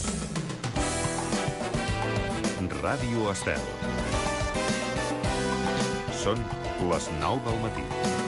Ràdio Estel. Són les 9 del matí.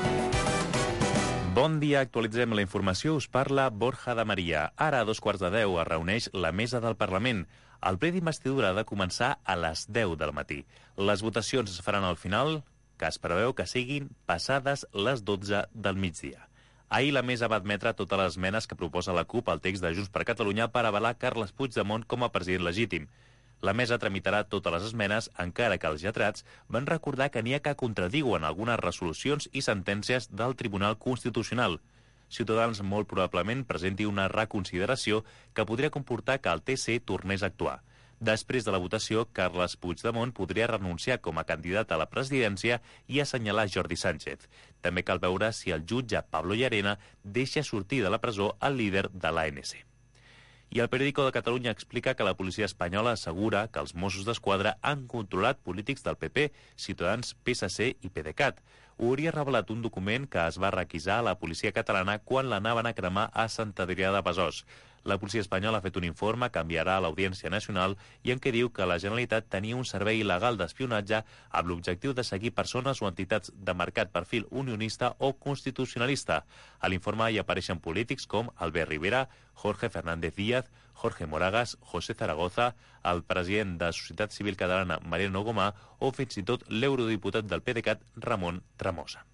Bon dia, actualitzem la informació. Us parla Borja de Maria. Ara, a 9:45, es reuneix la mesa del Parlament. El ple d'investidura ha de començar a les 10 del matí. Les votacions es faran al final, que es preveu que siguin passades les 12 del migdia. Ahir la mesa va admetre totes les esmenes que proposa la CUP al text de Junts per Catalunya per avalar Carles Puigdemont com a president legítim. La mesa tramitarà totes les esmenes, encara que els lletrats van recordar que n'hi ha que contradiuen algunes resolucions i sentències del Tribunal Constitucional. Ciutadans molt probablement presenti una reconsideració que podria comportar que el TC tornés a actuar. Després de la votació, Carles Puigdemont podria renunciar com a candidat a la presidència i assenyalar Jordi Sánchez. També cal veure si el jutge Pablo Llarena deixa sortir de la presó el líder de l'ANC. I el Periódico de Catalunya explica que la policia espanyola assegura que els Mossos d'Esquadra han controlat polítics del PP, Ciutadans, PSC i PDeCAT. Ho hauria revelat un document que es va requisar a la policia catalana quan l'anaven a cremar a Sant Adrià de Besòs. La policia espanyola ha fet un informe que enviarà a l'Audiència Nacional i en què diu que la Generalitat tenia un servei il·legal d'espionatge amb l'objectiu de seguir persones o entitats de marcat perfil unionista o constitucionalista. A l'informe hi apareixen polítics com Albert Rivera, Jorge Fernández Díaz, Jorge Moragas, José Zaragoza, el president de Societat Civil Catalana, Mariano Gomà, o fins i tot l'eurodiputat del PDeCAT, Ramon Tremosa.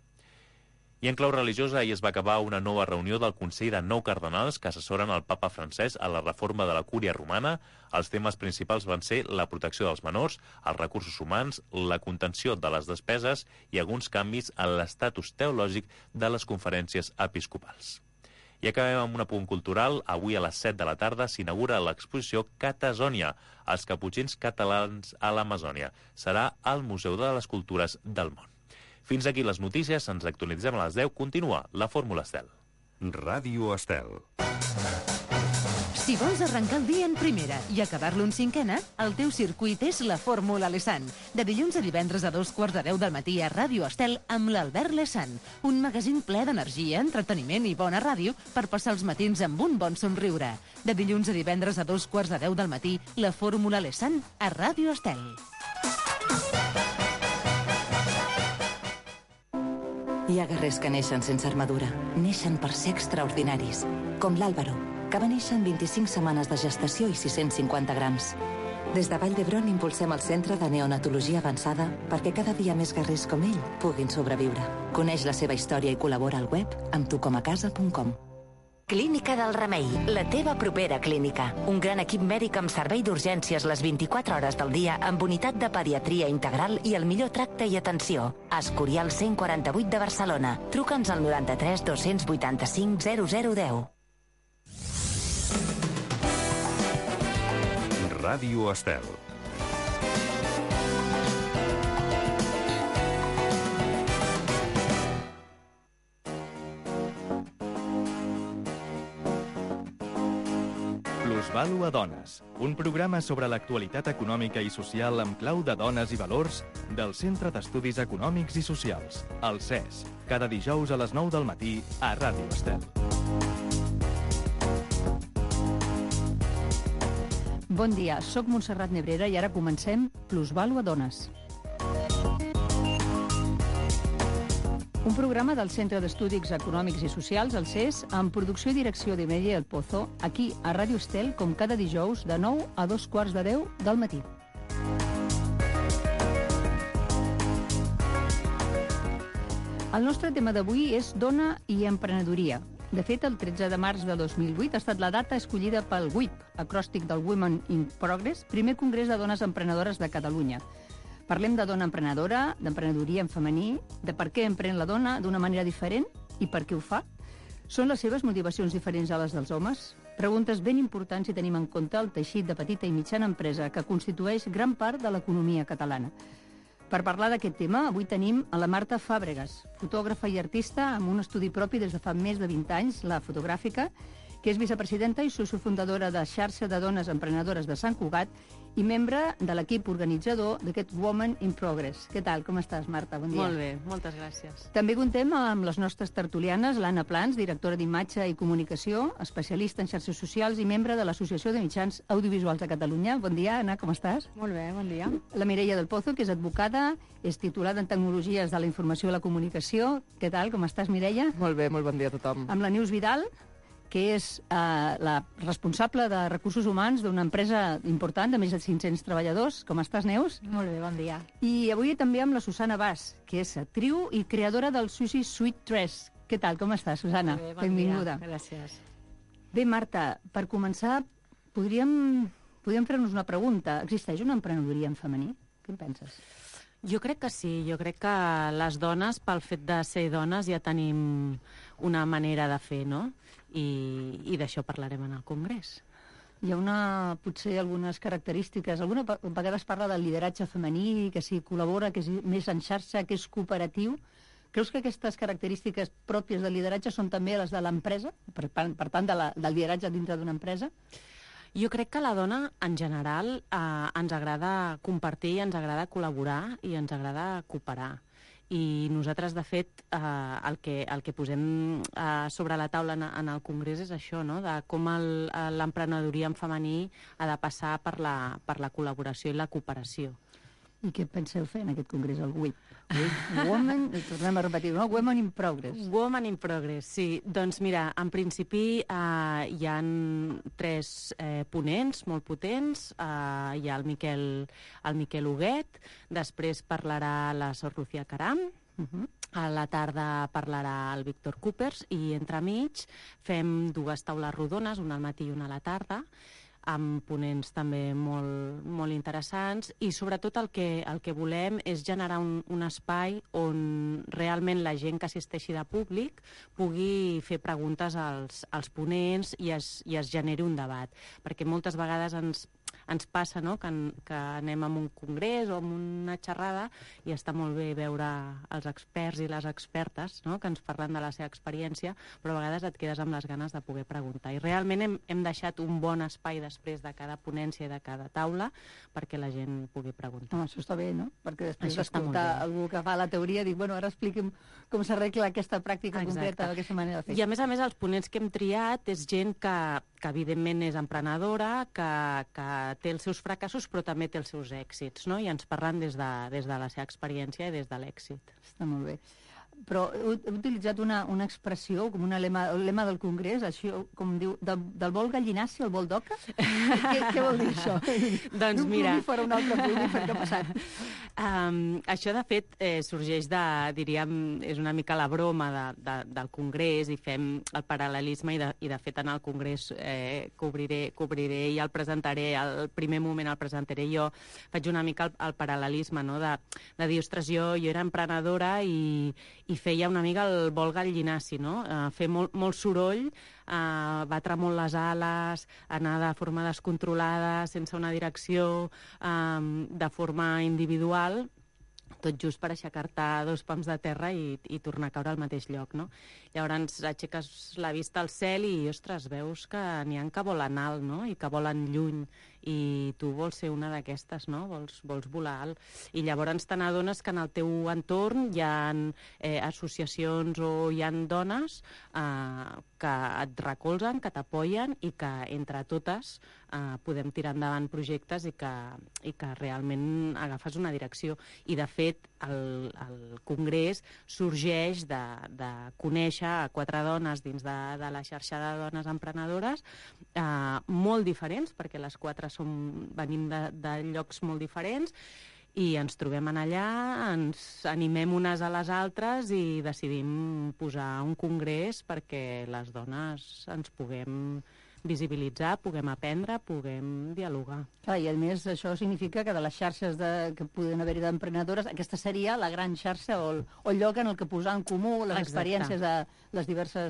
I en clau religiosa, ahir es va acabar una nova reunió del Consell de 9 cardenals que assessoren el papa francès a la reforma de la cúria romana. Els temes principals van ser la protecció dels menors, els recursos humans, la contenció de les despeses i alguns canvis en l'estatus teològic de les conferències episcopals. I acabem amb un apunt cultural. Avui a les 7 de la tarda s'inaugura l'exposició Catazònia, els caputxins catalans a l'Amazònia. Serà al Museu de les Cultures del Món. Fins aquí les notícies, ens actualitzem a les 10. Continua la Fórmula Estel. Ràdio Estel. Si vols arrencar el dia en primera i acabar-lo en cinquena, el teu circuit és la Fórmula Lesan. De dilluns a divendres a 9:45 del matí a Ràdio Estel amb l'Albert Lesan. Un magazín ple d'energia, entreteniment i bona ràdio per passar els matins amb un bon somriure. De dilluns a divendres a 9:45 del matí, la Fórmula Lesan a Ràdio Estel. Hi ha guerrers que neixen sense armadura. Neixen per ser extraordinaris. Com l'Àlvaro, que va néixer en 25 setmanes de gestació i 650 grams. Des de Vall d'Hebron impulsem el Centre de Neonatologia Avançada perquè cada dia més guerrers com ell puguin sobreviure. Coneix la seva història i col·labora al web amb tucomacasa.com. Clínica del Remei, la teva propera clínica. Un gran equip mèdic amb servei d'urgències les 24 hores del dia amb unitat de pediatria integral i el millor tracte i atenció. Escorial 148 de Barcelona. Truca'ns al 93 285 0010. Ràdio Estel. Plusvalua Dones, un programa sobre l'actualitat econòmica i social amb clau de dones i valors del Centre d'Estudis Econòmics i Socials, el CES, cada dijous a les 9 del matí a Ràdio Estel. Bon dia, sóc Montserrat Nebrera i ara comencem Plusvalua Dones. Un programa del Centre d'Estudis Econòmics i Socials, el CES, amb producció i direcció de Mireia El Pozo, aquí a Ràdio Estel, com cada dijous, de 9 a 9:15 del matí. El nostre tema d'avui és dona i emprenedoria. De fet, el 13 de març de 2008 ha estat la data escollida pel WIP, acròstic del Women in Progress, primer congrés de dones emprenedores de Catalunya. Parlem de dona emprenedora, d'emprenedoria en femení, de per què emprèn la dona d'una manera diferent i per què ho fa. Són les seves motivacions diferents a les dels homes? Preguntes ben importants si tenim en compte el teixit de petita i mitjana empresa que constitueix gran part de l'economia catalana. Per parlar d'aquest tema, avui tenim a la Marta Fàbregas, fotògrafa i artista amb un estudi propi des de fa més de 20 anys, la fotogràfica, que és vicepresidenta i sociofundadora de Xarxa de Dones Emprenedores de Sant Cugat i membre de l'equip organitzador d'aquest Women in Progress. Què tal? Com estàs, Marta? Bon dia. Molt bé, moltes gràcies. També contem amb les nostres tertulianes, l'Anna Plans, directora d'imatge i comunicació, especialista en xarxes socials i membre de l'Associació de Mitjans Audiovisuals de Catalunya. Bon dia, Anna, com estàs? Molt bé, bon dia. La Mireia del Pozo, que és advocada, és titulada en Tecnologies de la Informació i la Comunicació. Què tal? Com estàs, Mireia? Molt bé, molt bon dia a tothom. Amb la Neus Vidal, que és la responsable de recursos humans d'una empresa important de més de 500 treballadors. Com estàs, Neus? Molt bé, bon dia. I avui també amb la Susana Bas, que és actriu i creadora del Sushi Sweet Dress. Què tal? Com estàs, Susana? Molt bé, bon Benvinguda. dia. Gràcies. Bé, Marta, per començar, podríem fer-nos una pregunta. Existeix una emprenedoria en femení? Què en penses? Jo crec que sí, jo crec que les dones, pel fet de ser dones, ja tenim una manera de fer, no? I d'això parlarem en el Congrés. Hi ha potser algunes característiques. Alguna vegada es parla del lideratge femení, que s'hi col·labora, que és més en xarxa, que és cooperatiu. Creus que aquestes característiques pròpies del lideratge són també les de l'empresa? Per tant, del lideratge dintre d'una empresa? Jo crec que a la dona, en general, ens agrada compartir, ens agrada col·laborar i ens agrada cooperar. I nosaltres, de fet, el que posem sobre la taula en el Congrés és això, no?, de com l'emprenedoria en femení ha de passar per la col·laboració i la cooperació. I què penseu fer en aquest congrés, el WIP? Women, tornem a repetir, no? Women in Progress. Women in Progress, sí. Doncs mira, en principi hi ha 3 ponents molt potents. Hi ha el Miquel Huguet, després parlarà la Sor Lucía Caram, a la tarda parlarà el Víctor Coopers i entremig fem 2 taules rodones, una al matí i una a la tarda, amb ponents també molt interessants i sobretot el que volem és generar un espai on realment la gent que assisteixi de públic pugui fer preguntes als ponents i es generi un debat, perquè moltes vegades ens passa, no?, que anem a un congrés o a una xerrada i està molt bé veure els experts i les expertes, no?, que ens parlen de la seva experiència, però a vegades et quedes amb les ganes de poder preguntar. I realment hem deixat un bon espai després de cada ponència i de cada taula perquè la gent pugui preguntar. Això està bé, no? Perquè després Això està molt d'escoltar bé. algú que fa la teoria, dic, bueno, ara expliqui'm com s'arregla aquesta pràctica concreta, aquesta manera de fer. I a més, els ponents que hem triat és gent que evidentment és emprenedora, que té els seus fracassos però també té els seus èxits, no? I ens parlen des de la seva experiència i des de l'èxit. Està molt bé. Però he utilitzat una expressió, com un lema del Congrés, això, com diu, del vol gallinaci al vol d'oca? Què vol dir això? Doncs mira... D'un fora un altre plumífer, què ha passat? Això, de fet, sorgeix diríem, és una mica la broma del Congrés i fem el paral·lelisme i de fet en el Congrés cobriré i el presentaré, al primer moment el presentaré jo, faig una mica el paral·lelisme, no?, de dir, ostres, jo era emprenedora i feia una mica el vol gallinaci, no?, fer molt soroll, batre molt les ales, anar de forma descontrolada, sense una direcció, de forma individual, tot just per aixecar-te 2 pams de terra i tornar a caure al mateix lloc, no? Llavors aixeques la vista al cel i, ostres, veus que n'hi ha que volen alt, no?, i que volen lluny, i tu vols ser una d'aquestes, no?, vols volar alt. I llavors te n'adones que en el teu entorn hi ha associacions o hi ha dones que et recolzen, que t'apoyen i que entre totes podem tirar endavant projectes i que realment agafes una direcció. I de fet el Congrés sorgeix de conèixer 4 dones dins de la xarxa de dones emprenedores molt diferents, perquè les 4 venim de llocs molt diferents i ens trobem allà, ens animem unes a les altres i decidim posar un congrés perquè les dones ens puguem visibilitzar, puguem aprendre, puguem dialogar. Clar, i a més això significa que de les xarxes que poden haver-hi d'emprenedores, aquesta seria la gran xarxa o el lloc en el que posar en comú les experiències de les diverses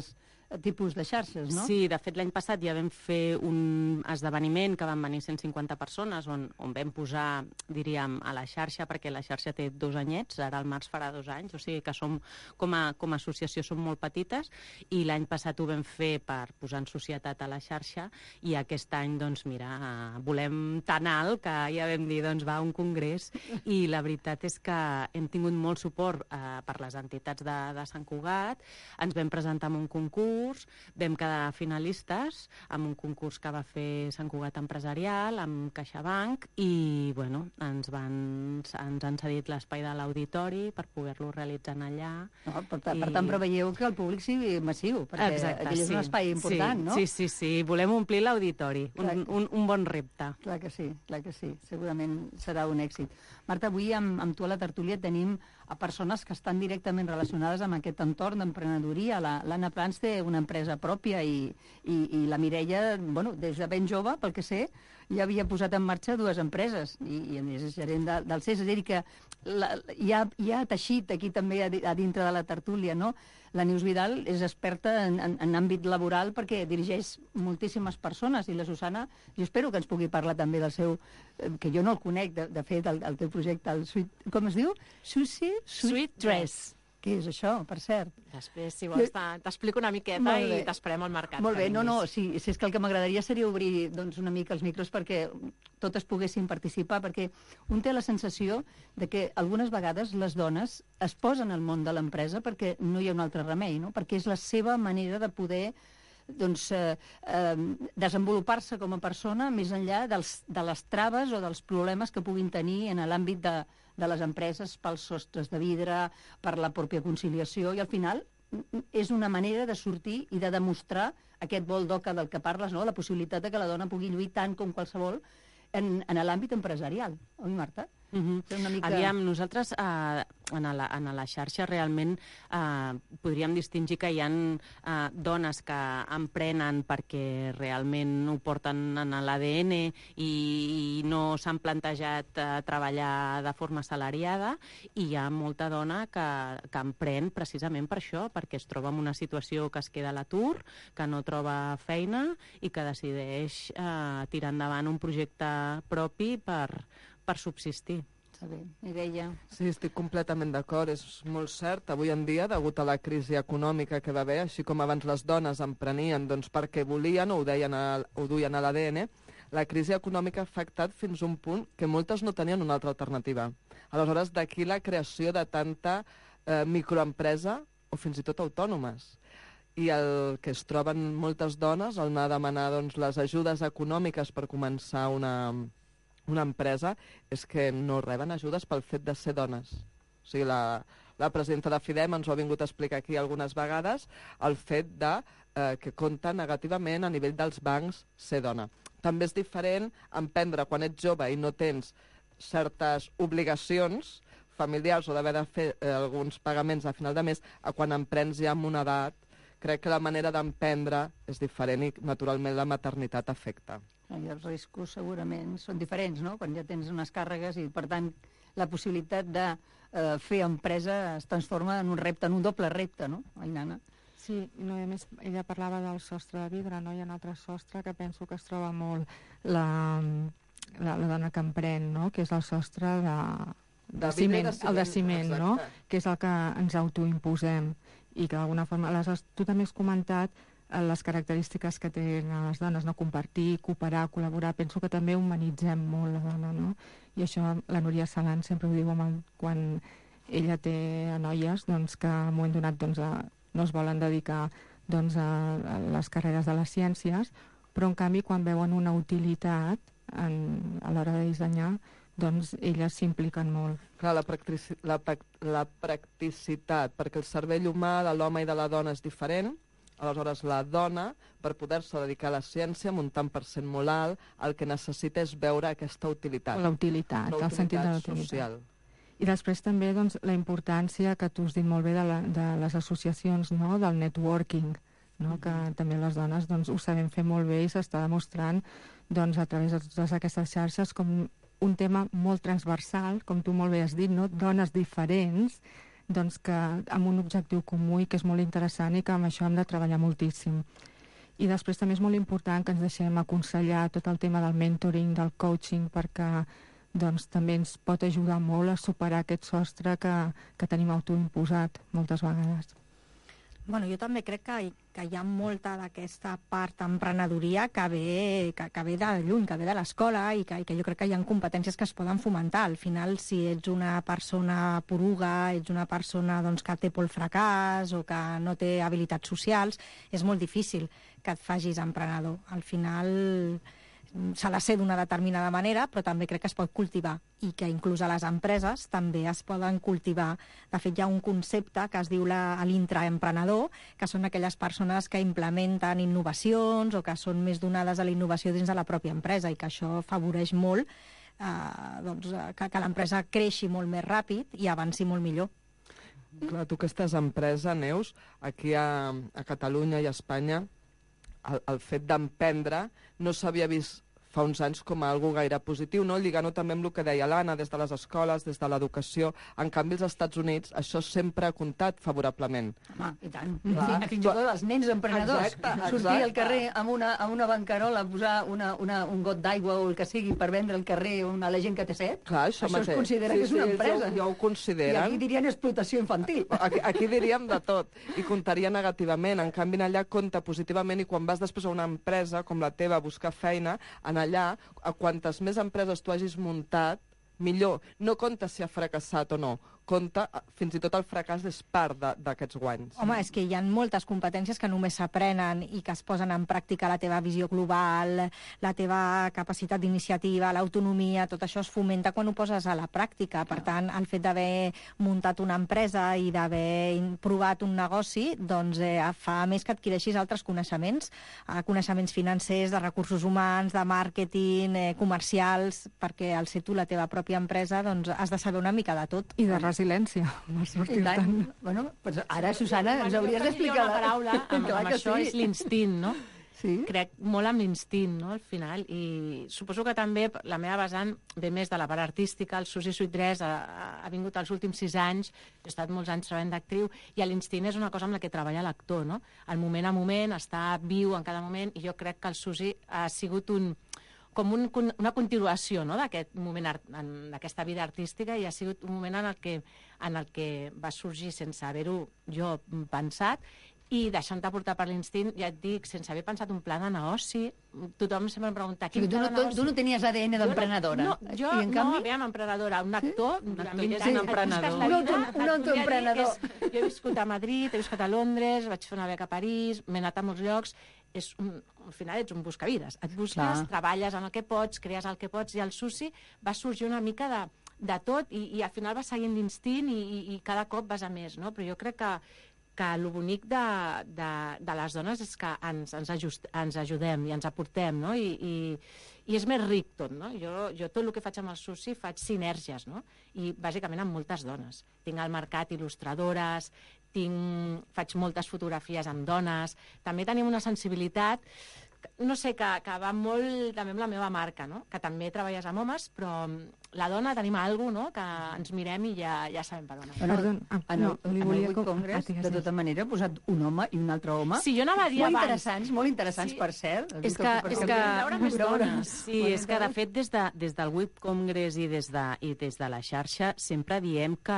tipus de xarxes, no? Sí, de fet, l'any passat ja vam fer un esdeveniment que van venir 150 persones on vam posar, diríem, a la xarxa, perquè la xarxa té 2 anyets, ara al març farà 2 anys, o sigui que som, com a associació som molt petites, i l'any passat ho vam fer per posar en societat a la xarxa, i aquest any, doncs, mira, volem tan alt que ja vam dir, doncs, va a un congrés, i la veritat és que hem tingut molt suport per les entitats de Sant Cugat, ens vam presentar en un concurs, vam quedar finalistes en un concurs que va fer Sant Cugat Empresarial, amb CaixaBank, i bueno, ens han cedit l'espai de l'auditori per poder-lo realitzar allà. No, per tant, preveieu que el públic sigui massiu, perquè aquell és un espai important, no? Sí, volem omplir l'auditori, un bon repte. Clar que sí, segurament serà un èxit. Marta, avui amb tu a la tertúlia tenim a persones que estan directament relacionades amb aquest entorn d'emprenedoria. L'Anna Plans té una empresa pròpia i la Mireia, bueno, des de ben jove, pel que sé, ja havia posat en marxa 2 empreses i a més és gerent del CES, és a dir que hi ha teixit aquí també a dintre de la tertúlia, no? La Neus Vidal és experta en àmbit laboral perquè dirigeix moltíssimes persones, i la Susana, jo espero que ens pugui parlar també del seu, que jo no el conec, de fet, el teu projecte, el Sweet, com es diu? Sushi Sweet Dress. Què és això, per cert? Després, si vols, t'explico una miqueta i t'esperem al mercat. Molt bé, si és que el que m'agradaria seria obrir una mica els micros perquè totes poguessin participar, perquè un té la sensació de que algunes vegades les dones es posen al món de l'empresa perquè no hi ha un altre remei, no? Perquè és la seva manera de poder desenvolupar-se com a persona més enllà de les traves o dels problemes que puguin tenir en l'àmbit de les empreses, pels sostres de vidre, per la pròpia conciliació, i al final és una manera de sortir i de demostrar aquest vol d'oca del que parles, no? La possibilitat de que la dona pugui lluir tant com qualsevol en l'àmbit empresarial. Oi, Marta? Aviam, nosaltres en la xarxa realment podríem distingir que hi ha dones que emprenen perquè realment ho porten en l'ADN i no s'han plantejat treballar de forma assalariada, i hi ha molta dona que emprèn precisament per això, perquè es troba en una situació que es queda a l'atur, que no troba feina i que decideix tirar endavant un projecte propi per subsistir. Està bé, Mireia. Sí, estic completament d'acord, és molt cert. Avui en dia, degut a la crisi econòmica que va haver, així com abans les dones emprenien perquè volien o ho duien a l'ADN, la crisi econòmica ha afectat fins a un punt que moltes no tenien una altra alternativa. Aleshores, d'aquí la creació de tanta microempresa o fins i tot autònomes. I el que es troben moltes dones al anar a demanar les ajudes econòmiques per començar una empresa és que no reben ajudes pel fet de ser dones. O sigui, la presidenta de FIDEM ens ho ha vingut a explicar aquí algunes vegades, el fet que compta negativament a nivell dels bancs ser dona. També és diferent emprendre quan ets jove i no tens certes obligacions familiars o d'haver de fer alguns pagaments a final de mes a quan emprens ja amb una edat. Crec que la manera d'emprendre és diferent i, naturalment, la maternitat afecta. I els riscos segurament són diferents, no? Quan ja tens unes càrregues i, per tant, la possibilitat de fer empresa es transforma en un repte, en un doble repte, no? Ai, Nana? Sí, no, a més, ella parlava del sostre de vidre, no? Hi ha un altre sostre que penso que es troba molt la dona que emprèn, no? Que és el sostre de ciment, el de ciment, no? Que és el que ens autoimposem i que d'alguna forma... Aleshores, tu també has comentat les característiques que tenen les dones, no? Compartir, cooperar, col·laborar. Penso que també humanitzem molt la dona, no? I això la Núria Salan sempre ho diu quan ella té noies que en un moment donat no es volen dedicar a les carreres de les ciències, però en canvi quan veuen una utilitat a l'hora de dissenyar, elles s'impliquen molt. Clar, la practicitat, perquè el cervell humà de l'home i de la dona és diferent. Aleshores, la dona, per poder-se dedicar a la ciència amb un tant per cent molt alt, el que necessita és veure aquesta utilitat. La utilitat, el sentit de la utilitat social. I després també la importància que tu has dit molt bé de les associacions, no? Del networking, no? Que també les dones ho sabem fer molt bé i s'està demostrant a través de totes aquestes xarxes com un tema molt transversal, com tu molt bé has dit, no? Dones diferents, doncs que amb un objectiu comú i que és molt interessant i que amb això hem de treballar moltíssim. I després també és molt important que ens deixem aconsellar tot el tema del mentoring, del coaching, perquè doncs, també ens pot ajudar molt a superar aquest sostre que tenim autoimposat moltes vegades. Bueno, jo també crec que hi ha molta d'aquesta part emprenedoria que ve de lluny, que ve de l'escola i que jo crec que hi ha competències que es poden fomentar. Al final, si ets una persona poruga, ets una persona doncs, que té por al fracàs o que no té habilitats socials, és molt difícil que et facis emprenedor. Al final s'ha de ser d'una determinada manera, però també crec que es pot cultivar i que inclús a les empreses també es poden cultivar. De fet, hi ha un concepte que es diu l'intraemprenedor, que són aquelles persones que implementen innovacions o que són més donades a la innovació dins de la pròpia empresa i que això afavoreix molt que l'empresa creixi molt més ràpid i avanci molt millor. Clar, tu que estàs a empresa, Neus, aquí a Catalunya i a Espanya, el fet d'emprendre no s'havia vist fa uns anys com a algo gaire positiu, no? Lligant-ho també amb el que deia l'Anna, des de les escoles, des de l'educació. En canvi, als Estats Units això sempre ha comptat favorablement. Home, i tant. Fins i tot els nens emprenedors. Sortir al carrer amb una bancarola, posar un got d'aigua o el que sigui per vendre al carrer a la gent que té set. Clar, això es considera que és una empresa. Ja ho consideren. I aquí dirien explotació infantil. Aquí diríem de tot. I comptaria negativament. En canvi, allà compta positivament i quan vas després a una empresa com la teva a buscar feina, allà, a quantes més empreses tu hagis muntat, millor. No compta si ha fracassat o no. Compta, fins i tot el fracàs és part d'aquests guanys. Home, és que hi ha moltes competències que només s'aprenen i que es posen en pràctica la teva visió global, la teva capacitat d'iniciativa, l'autonomia, tot això es fomenta quan ho poses a la pràctica. Per tant, el fet d'haver muntat una empresa i d'haver provat un negoci, doncs fa més que adquireixis altres coneixements, coneixements financers, de recursos humans, de màrqueting, comercials, perquè al ser tu la teva pròpia empresa, doncs has de saber una mica de tot. I de resiliència. I tant. Bueno, pues ara, Susana, ens hauries d'explicar una paraula amb això, sí. És l'instint, no? Sí. Crec molt amb l'instint, no?, al final. I suposo que també la meva vessant ve més de la part artística. El Susi Sweetdress ha vingut els últims 6 anys, he estat molts anys treballant d'actriu, i l'instint és una cosa amb la que treballa l'actor, no? El moment a moment, estar viu en cada moment, i jo crec que el Susi ha sigut una continuació, no?, d'aquest moment, d'aquesta vida artística, i ha sigut un moment en el que va sorgir sense haver-ho jo pensat, i deixant-te portar per l'instint, ja et dic, sense haver pensat un pla de negoci. Tothom sempre em pregunta... Tu no tenies ADN d'emprenedora. Jo no, aviam, emprenedora. Un actor, durant 20 anys, emprenedor. Un autoemprenedor. Jo he viscut a Madrid, he viscut a Londres, vaig fer una beca a París, m'he anat a molts llocs. Al final ets un buscavides. Et busques, treballes en el que pots, crees el que pots, i el Susi va sorgir una mica de tot, i al final vas seguint l'instint i cada cop vas a més, no? Però jo crec que el bonic de les dones és que ens ajudem i ens aportem, no? I és més ric tot, no? Jo tot el que faig amb el Susi faig sinergies, no? I bàsicament amb moltes dones. Tinc al mercat il·lustradores, faig moltes fotografies amb dones, també tenim una sensibilitat, no sé, que va molt també amb la meva marca, no? Que també treballes amb homes, però la dona tenim alguna cosa, no?, que ens mirem i ja sabem per on anem. En el World Congress, de tota manera, ha posat un home i un altre home. Sí, jo anava a dir abans. Molt interessants, per cert. És que més dones. Sí, és que, de fet, des del World Congress i des de la xarxa sempre diem que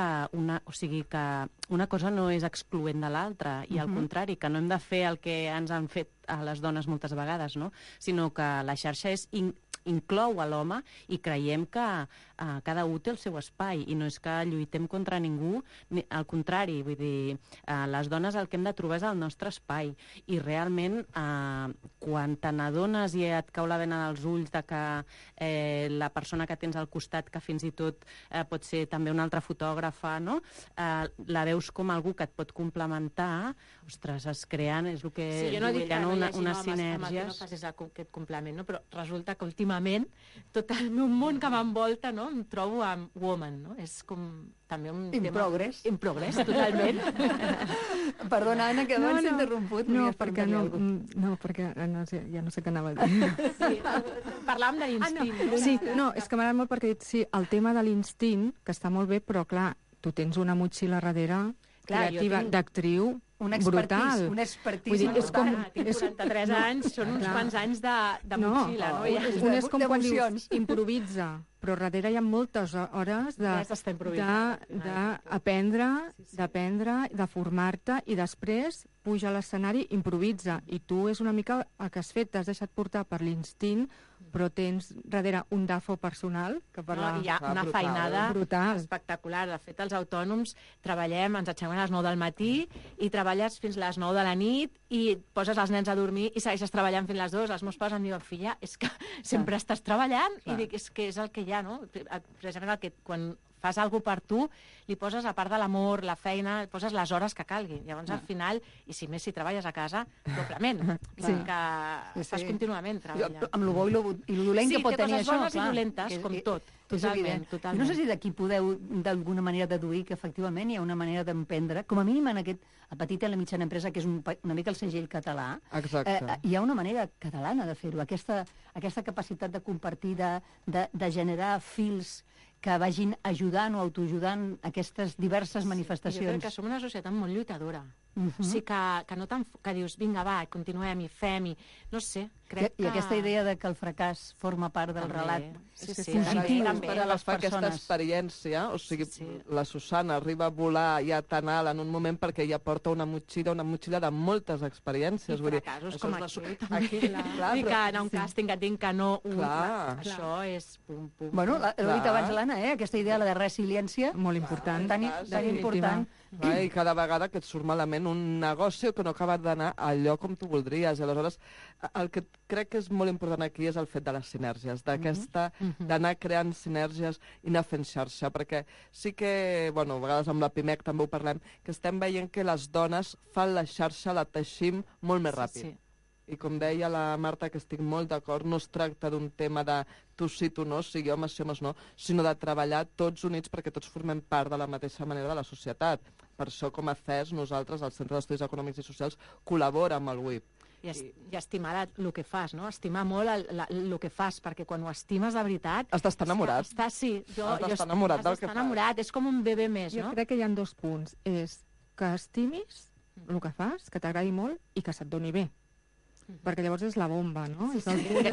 una cosa no és excloent de l'altra, i al contrari, que no hem de fer el que ens han fet a les dones moltes vegades, no? Sinó que la xarxa inclou a l'home, i creiem que cada un té el seu espai, i no és que lluitem contra ningú, al contrari, vull dir, les dones el que hem de trobar és el nostre espai, i realment quan te n'adones i et cau la bena dels ulls de que la persona que tens al costat, que fins i tot pot ser també una altra fotògrafa, no?, la veus com algú que et pot complementar, ostres, es creen, és el que diu ella, unes sinergies. No facis aquest complement, no? Però resulta que últimament tot el meu món que m'envolta, no?, em trobo amb woman, no? És com també un tema... In progress, totalment. Perdona, Anna, que abans s'ha interromput. No, perquè ja no sé què anava a dir. Sí, parlàvem de l'instint. Sí, no, és que m'agrada molt perquè sí, el tema de l'instint, que està molt bé, però clar, tu tens una motxilla darrere Clar, creativa, jo tinc d'actriu, brutal. Un Vull expertís dir, és com... Tinc 43 anys, són uns quants anys de motxilla, no? És com quan dius improvisa, però darrere hi ha moltes hores d'aprendre, de formar-te, i després puja a l'escenari, improvisa, i tu és una mica el que has fet, t'has deixat portar per l'instint, però tens darrere un dafo personal que per No, hi ha una feinada brutal. espectacular. De fet, els autònoms treballem, ens aixequem a les 9 del matí i treballes fins a les 9 de la nit i poses els nens a dormir i segueixes treballant fins a les 2. Els meus pares em diuen, filla, és que sempre estàs treballant. I dic, és que és el que hi ha, no? Precisament el que quan fas alguna cosa per tu, li poses, a part de l'amor, la feina, poses les hores que calgui. Llavors, al final, i si més si treballes a casa, doblement. Que estàs contínuament treballant. Amb lo bo i lo dolent que pot tenir això. Sí, té coses bones i dolentes, com tot. Totalment. No sé si d'aquí podeu, d'alguna manera, deduir que efectivament hi ha una manera d'emprendre, com a mínim en aquest petit i la mitjana empresa, que és una mica el segell català. Exacte. Hi ha una manera catalana de fer-ho, aquesta capacitat de compartir, de generar fils que vagin ajudant o autoajudant aquestes diverses manifestacions. Jo crec que som una societat molt lluitadora. O sigui, que dius, vinga, va, continuem i fem, i no sé, crec que... I aquesta idea de que el fracàs forma part del relat positiu per a les persones. Aquesta experiència, o sigui, la Susana arriba a volar ja tan alt en un moment perquè ella porta una motxilla de moltes experiències. I fracassos com aquí. I que anar a un càsting que tinc que no... Això és pum, pum. Bueno, ho he dit abans, l'Anna, aquesta idea de resiliència... Molt important. Tan important. I cada vegada que et surt malament un negoci que no acaba d'anar al lloc com tu voldries. I aleshores, el que crec que és molt important aquí és el fet de les sinergies, d'anar creant sinergies i anar fent xarxa, perquè sí que, bueno, a vegades amb la PIMEC també ho parlem, que estem veient que les dones fan la xarxa, la teixim molt més ràpid. I com deia la Marta, que estic molt d'acord, no es tracta d'un tema de tu sí, tu no, sigui homes, sí, homes no, sinó de treballar tots units perquè tots formem part de la mateixa manera de la societat. Per això, com a CES, nosaltres, al Centre d'Estudis Econòmics i Socials, col·labora amb el WIP. I estimar el que fas, no? Estimar molt el que fas, perquè quan ho estimes de veritat... Has d'estar enamorat. Has d'estar enamorat del que fas. És com un bebè més, no? Jo crec que hi ha 2 punts. És que estimis el que fas, que t'agradi molt i que se't doni bé. Perquè llavors és la bomba, no? Clar,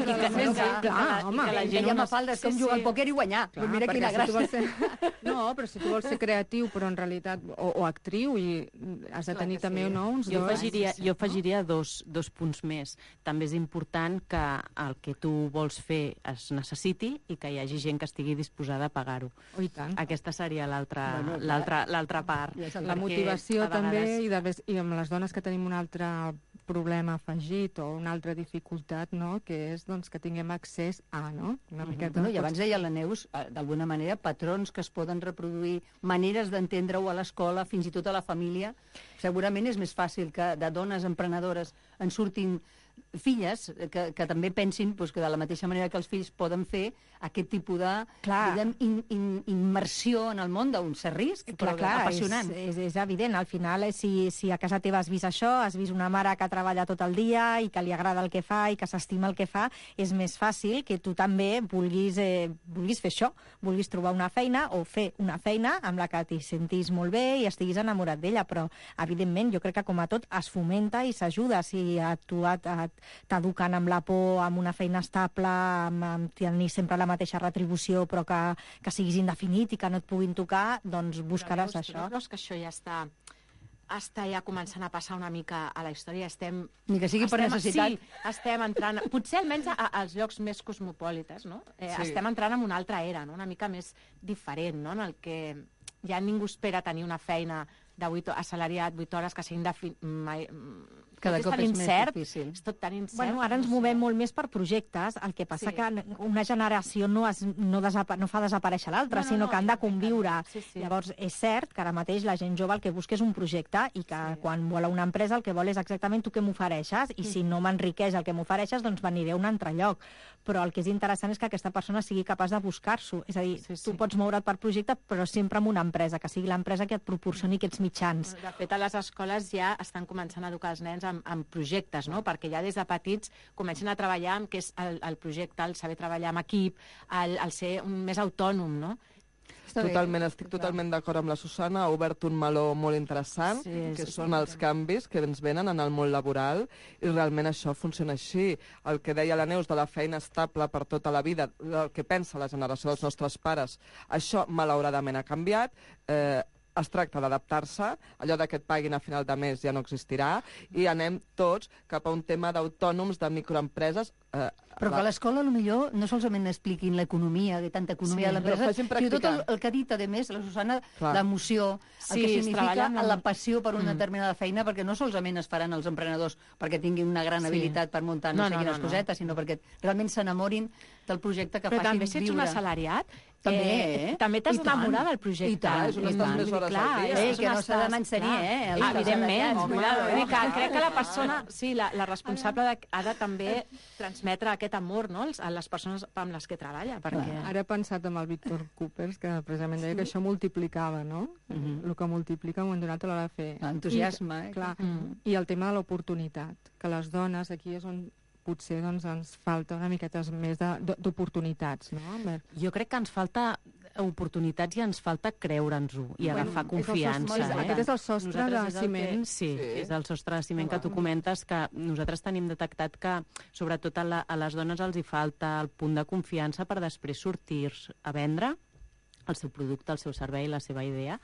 home, que ja m'afalda, és com jugar al pòquer i guanyar. Mira quina gràcia. No, però si tu vols ser creatiu, però en realitat, o actriu, i has de tenir també uns Jo afegiria dos punts més. També és important que el que tu vols fer es necessiti i que hi hagi gent que estigui disposada a pagar-ho. I tant. Aquesta seria l'altra part. La motivació també, i amb les dones que tenim un altre problema afegit o una altra dificultat, no?, que és que tinguem accés a, no? Una miqueta... I abans deia la Neus, d'alguna manera, patrons que es poden reproduir, maneres d'entendre-ho a l'escola, fins i tot a la família. Segurament és més fàcil que de dones emprenedores en surtin filles que també pensin que de la mateixa manera que els fills poden fer aquest tipus de immersió en el món d'un cert risc, però apassionant. És evident, al final, si a casa teva has vist això, has vist una mare que treballa tot el dia i que li agrada el que fa i que s'estima el que fa, és més fàcil que tu també vulguis fer això, vulguis trobar una feina o fer una feina amb la que t'hi sentis molt bé i estiguis enamorat d'ella, però evidentment jo crec que com a tot es fomenta i s'ajuda. Si tu t'eduquen amb la por, amb una feina estable, amb tenir sempre la mateixa retribució però que siguis indefinit i que no et puguin tocar, doncs buscaràs això. Però veus que això ja està ja començant a passar una mica a la història. Ni que sigui per necessitat. Sí, estem entrant, potser almenys als llocs més cosmopolites, no? Estem entrant en una altra era, no? Una mica més diferent, no? En el que ja ningú espera tenir una feina assalariat 8 hores que sigui cada cop és més difícil. És tot tan incert. Bueno, ara ens movem molt més per projectes, el que passa que una generació no fa desaparèixer l'altra, sinó que han de conviure. Llavors, és cert que ara mateix la gent jove el que busca és un projecte i que quan vol a una empresa el que vol és exactament tu què m'ofereixes, i si no m'enriqueix el que m'ofereixes, doncs m'aniré a un altre lloc. Però el que és interessant és que aquesta persona sigui capaç de buscar-s'ho. És a dir, tu pots moure't per projecte, però sempre amb una empresa, que sigui l'empresa que et proporcioni aquests mitjans. De fet, a les escoles ja estan començant a educar els nens amb projectes, no? Perquè ja des de petits comencen a treballar amb què és el projecte, el saber treballar en equip, el ser més autònom, no? Totalment, estic totalment d'acord amb la Susana, ha obert un meló molt interessant, que són els canvis que ens venen en el món laboral, i realment això funciona així. El que deia la Neus de la feina estable per tota la vida, el que pensa la generació dels nostres pares, això malauradament ha canviat, es tracta d'adaptar-se, allò que et paguin a final de mes ja no existirà, i anem tots cap a un tema d'autònoms, de microempreses. Però que a l'escola potser no solament expliquin l'economia, de tanta economia de l'empresa, sinó tot el que ha dit, a més, la Susana, l'emoció, el que significa la passió per una determinada feina, perquè no solament es faran els emprenedors perquè tinguin una gran habilitat per muntar no sé quines cosetes, sinó perquè realment s'enamorin del projecte que facin viure. Però també si ets un assalariat, també t'has d'enamorar del projecte. I tant, és unes més hores al dia. Que no s'ha de mantenir, evidentment. Crec que la persona, la responsable ha de també transmetre aquest amor a les persones amb les que treballa. Ara he pensat en el Víctor Coopers, que precisament deia que això multiplicava, no? El que multiplica en un moment donat a l'hora de fer. L'entusiasme. I el tema de l'oportunitat, que les dones aquí és on potser ens falta una miqueta més d'oportunitats, no? Jo crec que ens falta oportunitats i ens falta creure'ns-ho i agafar confiança. Aquest és el sostre de ciment. Sí, és el sostre de ciment que tu comentes, que nosaltres tenim detectat que sobretot a les dones els hi falta el punt de confiança per després sortir a vendre el seu producte, el seu servei, la seva idea,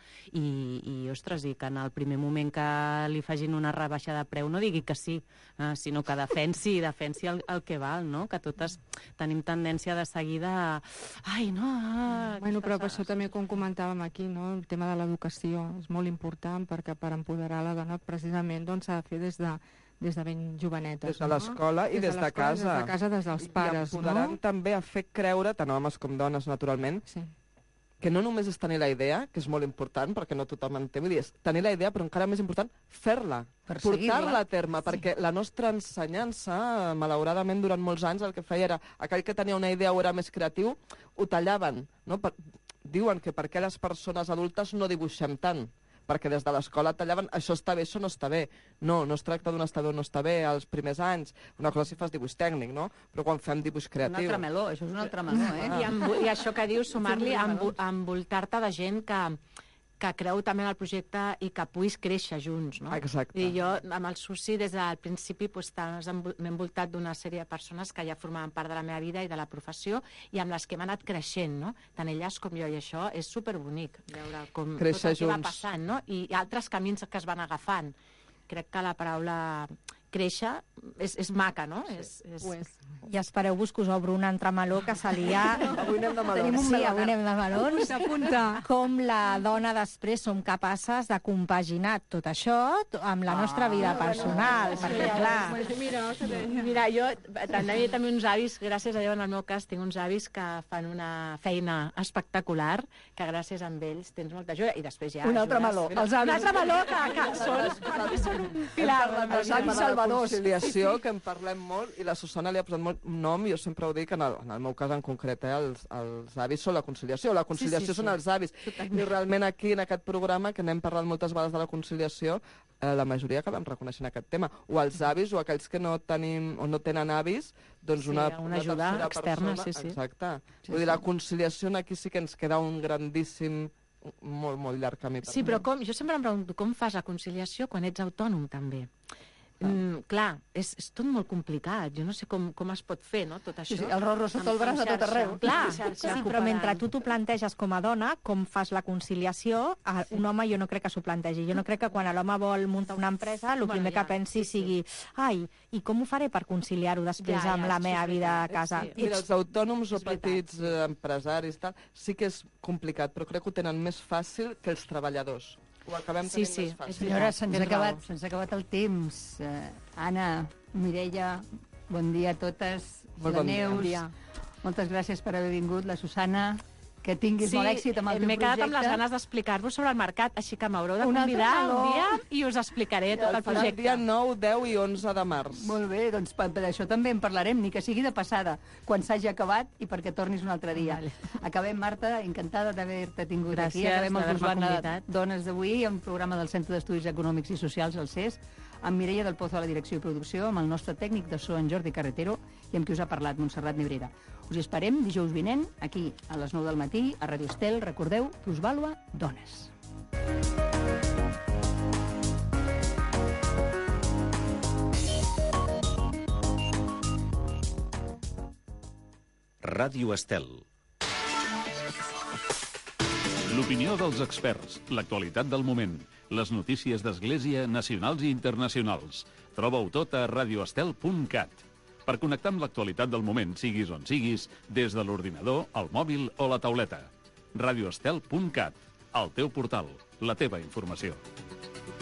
i ostres, i que en el primer moment que li facin una rebaixa de preu no digui que sí, sinó que defensi el que val, no? Que totes tenim tendència de seguida ai, no... Bueno, però per això també, com comentàvem aquí, no? El tema de l'educació és molt important, perquè per empoderar la dona precisament s'ha de fer des de ben jovenetes. Des de l'escola i des de casa. Des de casa, des dels pares, no? I empoderant també a fer creure, tant homes com dones, naturalment, que no només és tenir la idea, que és molt important, perquè no tothom en té, vull dir, és tenir la idea, però encara més important, fer-la, portar-la a terme, perquè la nostra ensenyança, malauradament, durant molts anys, el que feia era, aquell que tenia una idea o era més creatiu, ho tallaven, no? Diuen que per què les persones adultes no dibuixem tant, perquè des de l'escola tallaven, això està bé, això no està bé. No es tracta d'un està bé o no està bé als primers anys. Una cosa si fas dibuix tècnic, no? Però quan fem dibuix creatiu... Un altre meló, això és un altre meló, I això que dius, sumar-li, envoltar-te de gent que creu també en el projecte i que puguis créixer junts, no? Exacte. I jo, amb el Susi, des del principi, m'he envoltat d'una sèrie de persones que ja formaven part de la meva vida i de la professió i amb les que hem anat creixent, no? Tant elles com jo, i això és superbonic, veure com créixer tot el que va passant, no? I altres camins que es van agafant. Crec que la paraula créixer és maca, no? I espereu-vos que us obro un altre meló que se li ha... Avui anem de melons. Sí, avui anem de melons. Com la dona després som capaces de compaginar tot això amb la nostra vida personal, perquè clar... Mira, jo també uns avis, gràcies a Déu en el meu cas, tinc uns avis que fan una feina espectacular, que gràcies a ells tens molta ajuda, i després ja... Un altre meló. Els avis. Un altre meló que són... Els avis salvadors. La conciliació, que en parlem molt, i la Susana li ha posat molt nom, jo sempre ho dic, en el meu cas en concret, els avis són la conciliació, la conciliació són els avis. I realment aquí, en aquest programa, que n'hem parlat moltes vegades de la conciliació, la majoria acabem reconeixent aquest tema. O els avis, o aquells que no tenim o no tenen avis, doncs una ajuda externa, persona, exacte. Vull dir, la conciliació aquí sí que ens queda un grandíssim, molt llarg camí. Sí, però jo sempre em pregunto, com fas la conciliació quan ets autònom, també? Clar, és tot molt complicat. Jo no sé com es pot fer, no, tot això. Sí, el rorro sota el braç a tot arreu. Clar, sí, però mentre tu planteges com a dona, com fas la conciliació, un home jo no crec que s'ho plantegi. Jo no crec que quan l'home vol muntar una empresa, el primer que pensi sigui ai, i com ho faré per conciliar-ho després amb la meva vida a casa? Mira, els autònoms o petits empresaris sí que és complicat, però crec que ho tenen més fàcil que els treballadors. Ho acabem tenint més fàcil. Senyores, se'ns ha acabat el temps. Anna, Mireia, bon dia a totes. La Neus, moltes gràcies per haver vingut. La Susana, que tinguis molt èxit amb el teu projecte. M'he quedat amb les ganes d'explicar-vos sobre el mercat, així que m'haureu de convidar un dia i us explicaré tot el projecte. El dia 9, 10 i 11 de març. Molt bé, doncs per això també en parlarem, ni que sigui de passada, quan s'hagi acabat i perquè tornis un altre dia. Acabem, Marta, encantada d'haver-te tingut aquí. Acabem el Busbana Dones d'avui, un programa del Centre d'Estudis Econòmics i Socials, el CES, amb Mireia del Pozo a la direcció i producció, amb el nostre tècnic de so, en Jordi Carretero, i amb qui us ha parlat, Montserrat Nebrera. Us esperem dijous vinent, aquí, a les 9 del matí, a Radio Estel. Recordeu, Plusvàlua Dones. Ràdio Estel. L'opinió dels experts, l'actualitat del moment, les notícies d'Església nacionals i internacionals. Troba-ho tot a radioestel.cat. Per connectar amb l'actualitat del moment, siguis on siguis, des de l'ordinador, el mòbil o la tauleta. radioestel.cat, el teu portal, la teva informació.